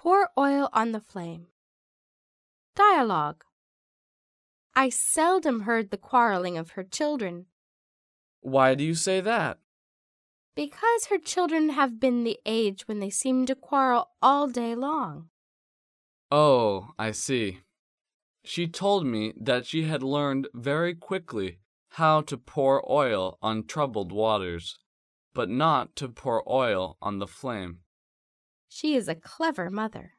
Pour oil on the flame. Dialogue. I seldom heard the quarreling of her children. Why do you say that? Because her children have been the age when they seem to quarrel all day long. Oh, I see. She told me that she had learned very quickly how to pour oil on troubled waters, but not to pour oil on the flame. She is a clever mother.